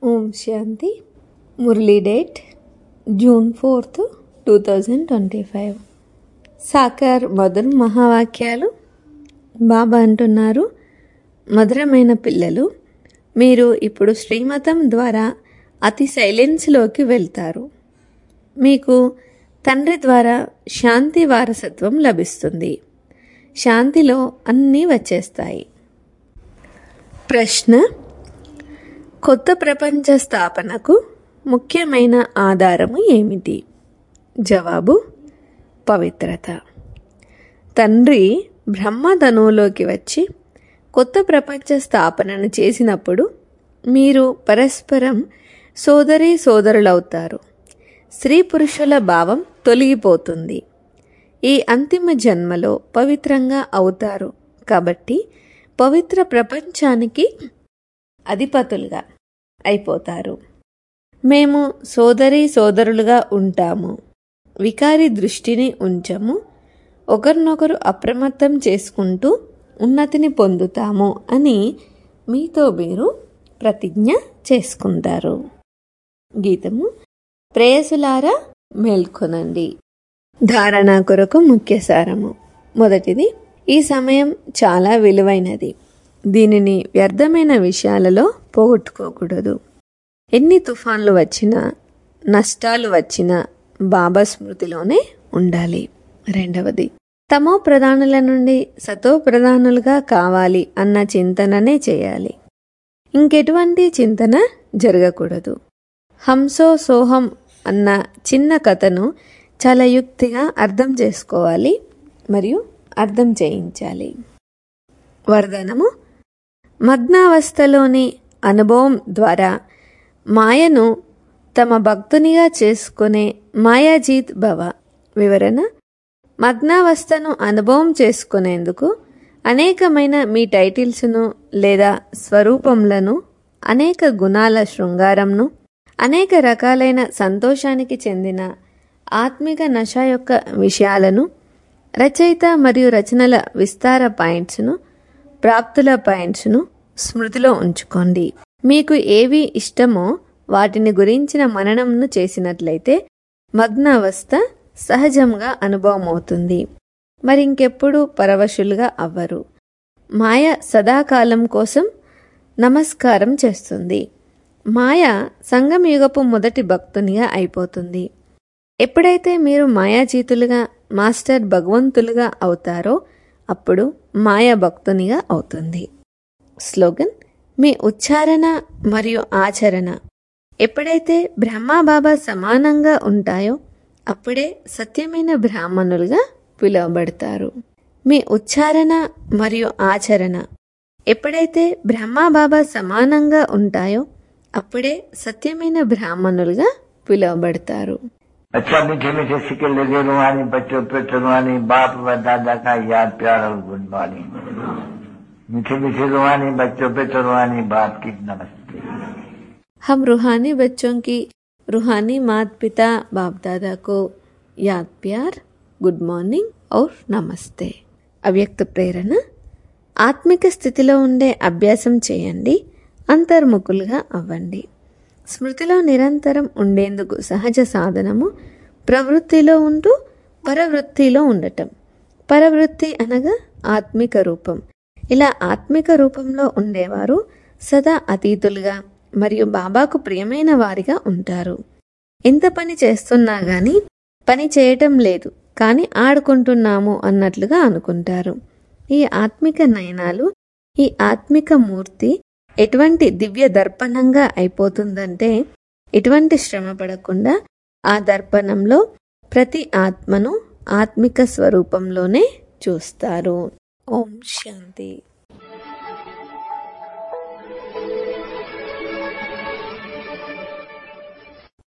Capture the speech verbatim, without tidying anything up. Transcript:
ఓం శాంతి. Murali date June fourth two thousand twenty five. సాకార్ మధుర్ మహావాక్యాలు. బాబా అంటున్నారు, మధురమైన పిల్లలు, మీరు ఇప్పుడు శ్రీమతం ద్వారా అతి సైలెన్స్లోకి వెళ్తారు. మీకు తండ్రి ద్వారా శాంతి వారసత్వం లభిస్తుంది. శాంతిలో అన్నీ వచ్చేస్తాయి. ప్రశ్న: కొత్త ప్రపంచ స్థాపనకు ముఖ్యమైన ఆధారము ఏమిటి? జవాబు: పవిత్రత. తండ్రి బ్రహ్మధనువులోకి వచ్చి కొత్త ప్రపంచ స్థాపనను చేసినప్పుడు మీరు పరస్పరం సోదరీ సోదరులవుతారు. స్త్రీ పురుషుల భావం తొలగిపోతుంది. ఈ అంతిమ జన్మలో పవిత్రంగా అవుతారు. కాబట్టి పవిత్ర ప్రపంచానికి అధిపతులుగా అయిపోతారు. మేము సోదరీ సోదరులుగా ఉంటాము. వికారి దృష్టిని ఉంచము. ఒకరినొకరు అప్రమత్తం చేసుకుంటూ ఉన్నతిని పొందుతాము అని మీతో మీరు ప్రతిజ్ఞ చేసుకుంటారు. గీతము: ప్రేయసులారా మేల్కొనండి. ధారణ కొరకు ముఖ్య సారము. మొదటిది, ఈ సమయం చాలా విలువైనది. దీనిని వ్యర్థమైన విషయాలలో పోగొట్టుకోకూడదు. ఎన్ని తుఫాన్లు వచ్చినా, నష్టాలు వచ్చినా బాబా స్మృతిలోనే ఉండాలి. రెండవది, తమో ప్రధానుల నుండి సతో ప్రధానులుగా కావాలి అన్న చింతననే చేయాలి. ఇంకెటువంటి చింతన జరగకూడదు. హంసో సోహం అన్న చిన్న కథను చాలా యుక్తిగా అర్థం చేసుకోవాలి మరియు అర్థం చేయించాలి. వరదానము: మగ్నావస్థలోని అనుభవం ద్వారా మాయను తమ భక్తునిగా చేసుకునే మాయాజీత్ భవ. వివరణ: మగ్నావస్థను అనుభవం చేసుకునేందుకు అనేకమైన మీ టైటిల్స్ను లేదా స్వరూపంలను, అనేక గుణాల శృంగారంను, అనేక రకాలైన సంతోషానికి చెందిన ఆత్మిక నశ యొక్క విషయాలను, రచయిత మరియు రచనల విస్తార పాయింట్స్ను, ప్రాప్తుల పాయింట్స్ను స్మృతిలో ఉంచుకోండి. మీకు ఏవి ఇష్టమో వాటిని గురించిన మననంను చేసినట్లయితే మగ్నావస్థ సహజంగా అనుభవం అవుతుంది. మరింకెప్పుడు పరవశులుగా అవ్వరు. మాయ సదాకాలం కోసం నమస్కారం చేస్తుంది. మాయ సంగమయుగపు మొదటి భక్తునిగా అయిపోతుంది. ఎప్పుడైతే మీరు మాయాజీతులుగా, మాస్టర్ భగవంతులుగా అవుతారో అప్పుడు మాయా భక్తునిగా అవుతుంది. స్లోగన్: మీ ఉచ్చారణ మరియు ఆచరణ ఎప్పుడైతే బ్రహ్మబాబా సమానంగా ఉంటాయో అప్పుడే సత్యమైన బ్రాహ్మణులుగా పిలువబడతారు. మీ ఉచ్చారణ మరియు ఆచరణ ఎప్పుడైతే బ్రహ్మబాబా సమానంగా ఉంటాయో అప్పుడే సత్యమైన బ్రాహ్మణులుగా పిలువబడతారు. अच्छा मीठे मीठे सिक्के लगे रुहानी बच्चों पे चुनवानी बाप व दादा का याद प्यार और गुणवानी. मीठे मीठे रुहानी बच्चों पे चुनवानी बाप की नमस्ते. हम रूहानी बच्चों की रूहानी माता पिता बाप दादा को याद प्यार, గుడ్ మార్నింగ్ और నమస్తే. అవ్యక్త ప్రేరణ: ఆత్మిక స్థితిలో ఉండే అభ్యాసం చేయండి. అంతర్ముఖులుగా అవ్వండి. స్మృతిలో నిరంతరం ఉండేందుకు సహజ సాధనము ప్రవృత్తిలో ఉంటూ పరవృత్తిలో ఉండటం. పరవృత్తి అనగా ఆత్మిక రూపం. ఇలా ఆత్మిక రూపంలో ఉండేవారు సదా అతీతులుగా మరియు బాబాకు ప్రియమైన వారిగా ఉంటారు. ఎంత పని చేస్తున్నా గాని పని చేయటం లేదు, కానీ ఆడుకుంటున్నాము అన్నట్లుగా అనుకుంటారు. ఈ ఆత్మిక నయనాలు, ఈ ఆత్మిక మూర్తి ఎటువంటి దివ్య దర్పణంగా అయిపోతుందంటే ఎటువంటి శ్రమ పడకుండా ఆ దర్పణంలో ప్రతి ఆత్మను ఆత్మిక స్వరూపంలోనే చూస్తారు. ఓం శాంతి.